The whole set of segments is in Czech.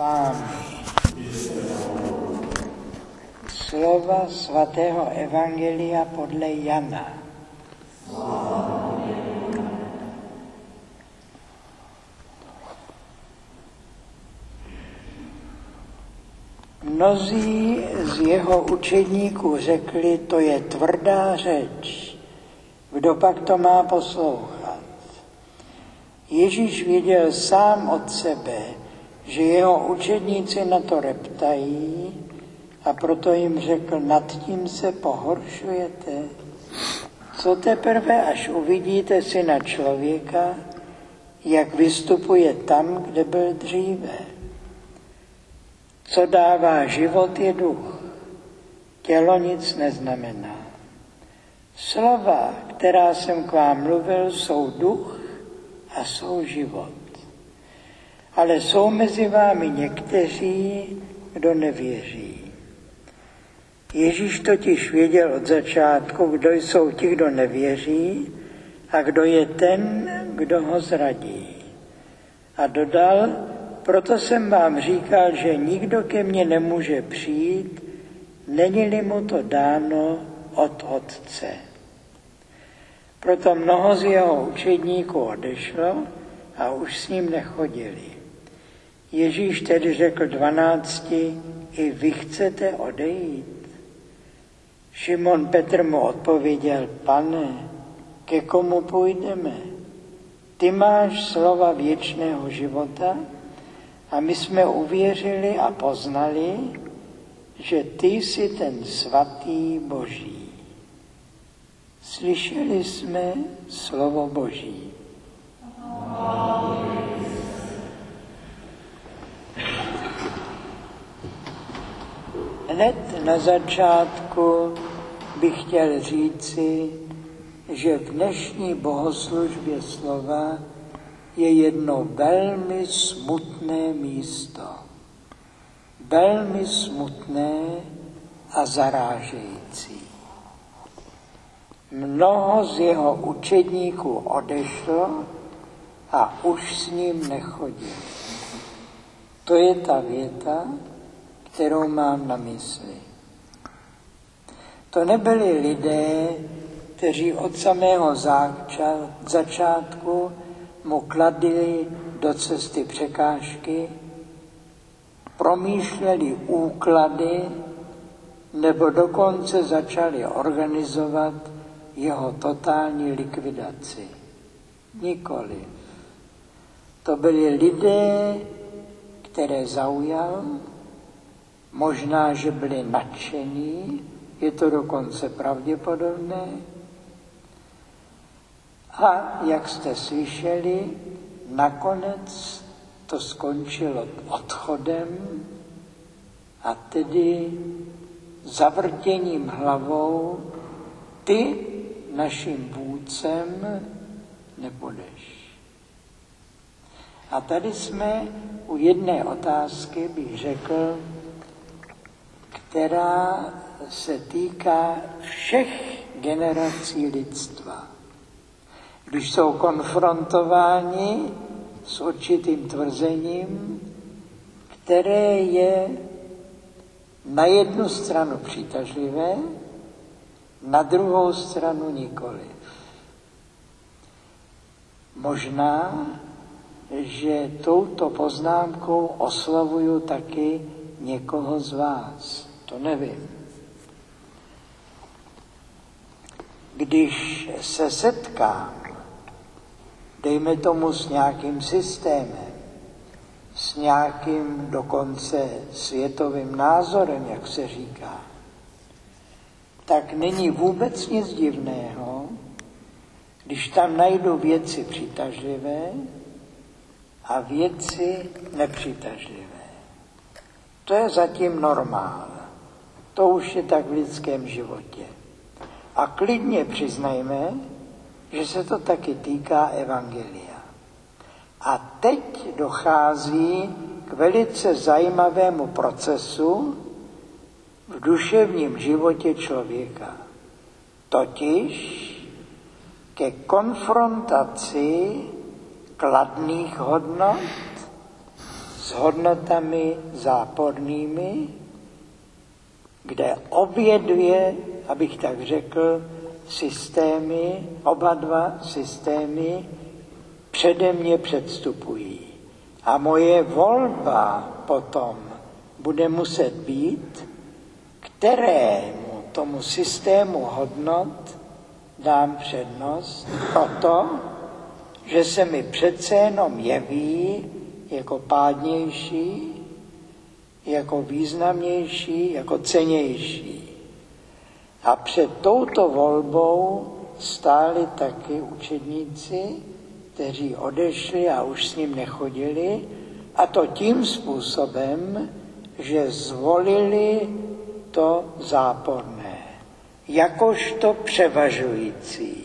vámi. Slova svatého Evangelia podle Jana. Mnozí z jeho učedníků řekli, to je tvrdá řeč, kdo pak to má poslouchat. Ježíš věděl sám od sebe, že jeho učedníci na to reptají, a proto jim řekl, nad tím se pohoršujete. Co teprve, až uvidíte Syna člověka, jak vystupuje tam, kde byl dříve. Co dává život, je duch. Tělo nic neznamená. Slova, která jsem k vám mluvil, jsou duch a jsou život. Ale jsou mezi vámi někteří, kdo nevěří. Ježíš totiž věděl od začátku, kdo jsou ti, kdo nevěří a kdo je ten, kdo ho zradí. A dodal, proto jsem vám říkal, že nikdo ke mně nemůže přijít, není-li mu to dáno od Otce. Proto mnoho z jeho učedníků odešlo a už s ním nechodili. Ježíš tedy řekl 12, i vy chcete odejít? Šimon Petr mu odpověděl, Pane, ke komu půjdeme? Ty máš slova věčného života a my jsme uvěřili a poznali, že ty jsi ten svatý Boží. Slyšeli jsme slovo Boží. Hned na začátku bych chtěl říci, že v dnešní bohoslužbě slova je jedno velmi smutné místo. Velmi smutné a zarážející. Mnoho z jeho učedníků odešlo a už s ním nechodí. To je ta věta, kterou mám na mysli. To nebyli lidé, kteří od samého začátku mu kladli do cesty překážky, promýšleli úklady nebo dokonce začali organizovat jeho totální likvidaci. Nikoliv. To byli lidé, které zaujal, možná, že byli nadšení, je to dokonce pravděpodobné. A jak jste slyšeli, nakonec to skončilo odchodem a tedy zavrtěním hlavou, ty naším vůdcem nebudeš. A tady jsme u jedné otázky, bych řekl, která se týká všech generací lidstva. Když jsou konfrontováni s určitým tvrzením, které je na jednu stranu přitažlivé, na druhou stranu nikoliv. Možná, že touto poznámkou oslovuju taky někoho z vás. To nevím. Když se setkám, dejme tomu s nějakým systémem, s nějakým dokonce světovým názorem, jak se říká, tak není vůbec nic divného, když tam najdu věci přitažlivé a věci nepřitažlivé. To je zatím normál. To už je tak v lidském životě. A klidně přiznejme, že se to taky týká evangelia. A teď dochází k velice zajímavému procesu v duševním životě člověka. Totiž ke konfrontaci kladných hodnot s hodnotami zápornými, kde obě dvě, abych tak řekl, systémy, oba dva systémy přede mě předstupují. A moje volba potom bude muset být, kterému tomu systému hodnot dám přednost, proto, že se mi přece jenom jeví jako pádnější, jako významnější, jako cennější. A před touto volbou stáli taky učedníci, kteří odešli a už s ním nechodili, a to tím způsobem, že zvolili to záporné, jakožto převažující.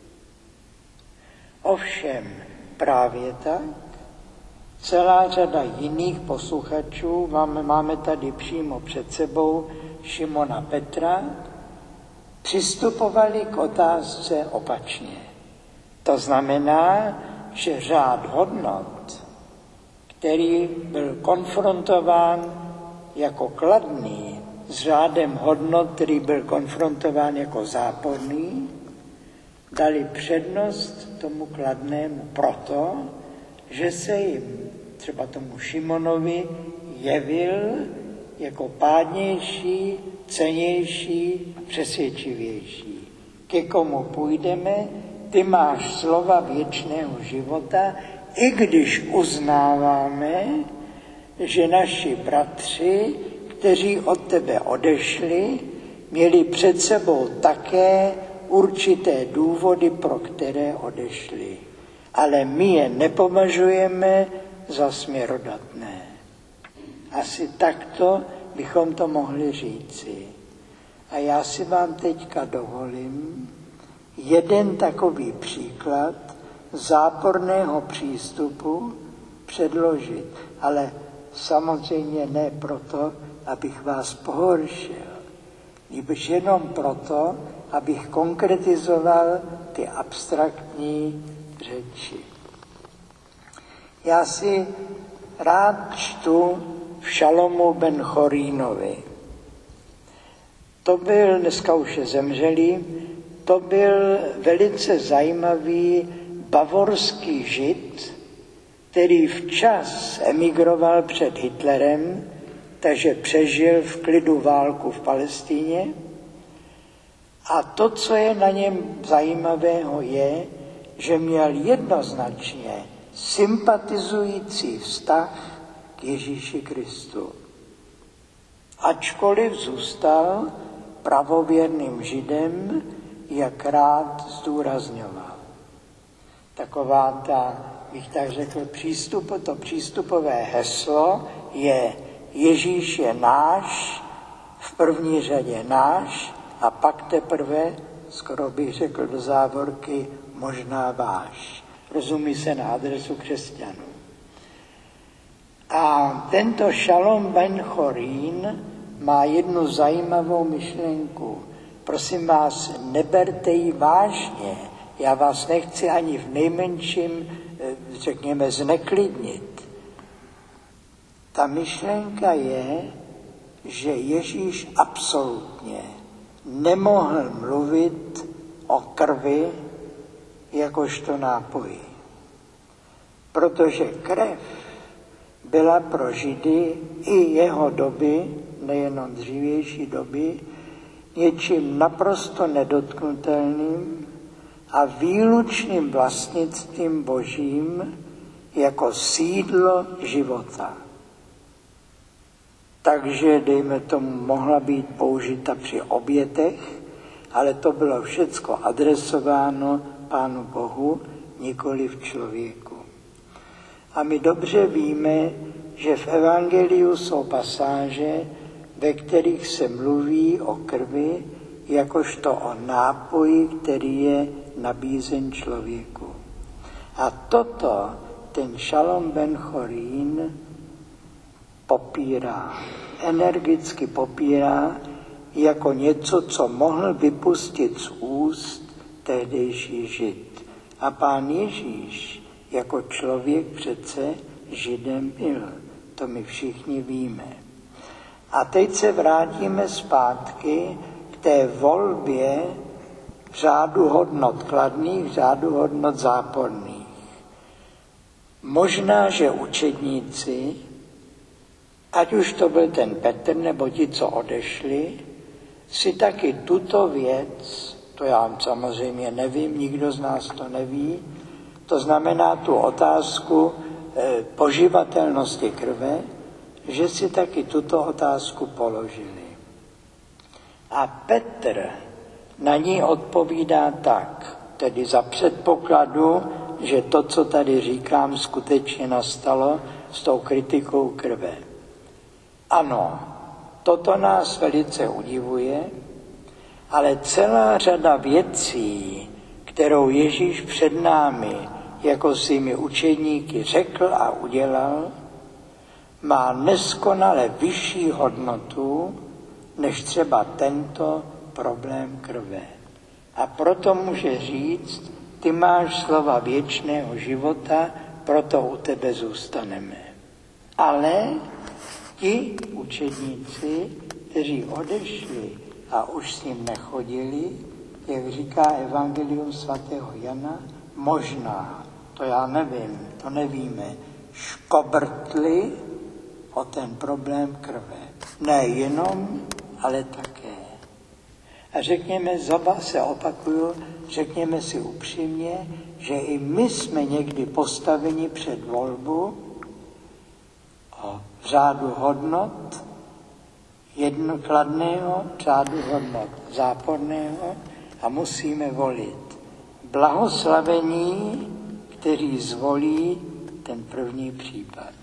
Ovšem právě tak celá řada jiných posluchačů, máme tady přímo před sebou Šimona Petra, přistupovali k otázce opačně. To znamená, že řád hodnot, který byl konfrontován jako kladný s řádem hodnot, který byl konfrontován jako záporný, dali přednost tomu kladnému proto, že se jim, třeba tomu Šimonovi, jevil jako pádnější, cennější a přesvědčivější. Ke komu půjdeme, ty máš slova věčného života, i když uznáváme, že naši bratři, kteří od tebe odešli, měli před sebou také určité důvody, pro které odešli. Ale my je nepovažujeme za směrodatné. Asi takto bychom to mohli říci. A já si vám teďka dovolím jeden takový příklad záporného přístupu předložit. Ale samozřejmě ne proto, abych vás pohoršil, nýbrž jenom proto, abych konkretizoval ty abstraktní řeči. Já si rád čtu v Šalomu ben Chorínovi. To byl, dneska už je zemřelý, to byl velice zajímavý bavorský žid, který včas emigroval před Hitlerem, takže přežil v klidu válku v Palestíně. A to, co je na něm zajímavého, je, že měl jednoznačně sympatizující vztah k Ježíši Kristu. Ačkoliv zůstal pravověrným židem, jak rád zdůrazňoval. Taková ta, bych tak řekl, to přístupové heslo je Ježíš je náš, v první řadě náš, a pak teprve, skoro bych řekl do závorky, možná váš. Rozumí se na adresu křesťanů. A tento Šalom ben Chorín má jednu zajímavou myšlenku. Prosím vás, neberte ji vážně. Já vás nechci ani v nejmenším, řekněme, zneklidnit. Ta myšlenka je, že Ježíš absolutně nemohl mluvit o krvi jakožto nápoji. Protože krev byla pro Židy i jeho doby, nejenom dřívější doby, něčím naprosto nedotknutelným a výlučným vlastnictvím Božím jako sídlo života. Takže, dejme tomu, mohla být použita při obětech, ale to bylo všecko adresováno Pánu Bohu, nikoli v člověku. A my dobře víme, že v Evangeliu jsou pasáže, ve kterých se mluví o krvi, jakožto o nápoji, který je nabízen člověku. A toto ten Šalom ben Chorín popírá, energicky popírá jako něco, co mohl vypustit z úst tehdejší žid. A Pán Ježíš jako člověk přece židem byl. to my všichni víme. A teď se vrátíme zpátky k té volbě řádu hodnot kladných, řádu hodnot záporných. Možná, že učedníci, ať už to byl ten Petr nebo ti, co odešli, si taky tuto věc, to já samozřejmě nevím, nikdo z nás to neví, to znamená tu otázku poživatelnosti krve, že si taky tuto otázku položili. A Petr na ní odpovídá tak, tedy za předpokladu, že to, co tady říkám, skutečně nastalo s tou kritikou krve. Ano, toto nás velice udivuje, ale celá řada věcí, kterou Ježíš před námi jako svými učedníky řekl a udělal, má neskonale vyšší hodnotu než třeba tento problém krve. A proto může říct, ty máš slova věčného života, proto u tebe zůstaneme. Ale ti učedníci, kteří odešli a už s ním nechodili, jak říká Evangelium svatého Jana, možná, to já nevím, to nevíme, škobrtli o ten problém krve. Nejenom, ale také. A řekněme, zoba se opakuju, řekněme si upřímně, že i my jsme někdy postaveni před volbu o řádu hodnot jednokladného, řádu hodnot záporného a musíme volit. Blahoslavení, kteří zvolí ten první případ.